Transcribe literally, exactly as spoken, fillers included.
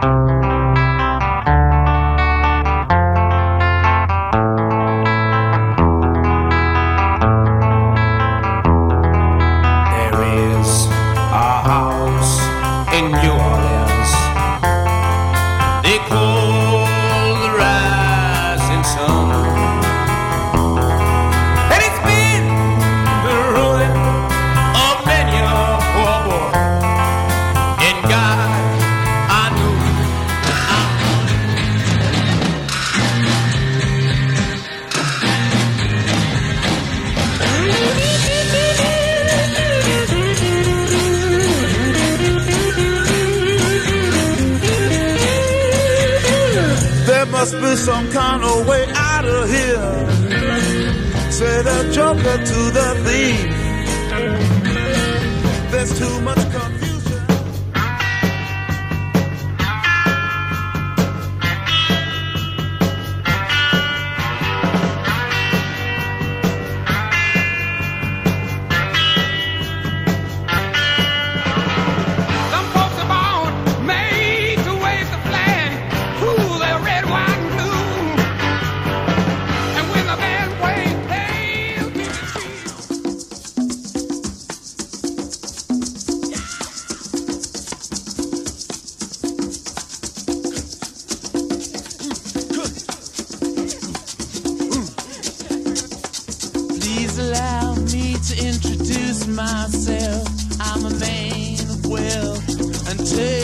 Must be some kind of way out of here. Say the joker to the thief. There's too much confusion. Myself, I'm a man of wealth and taste.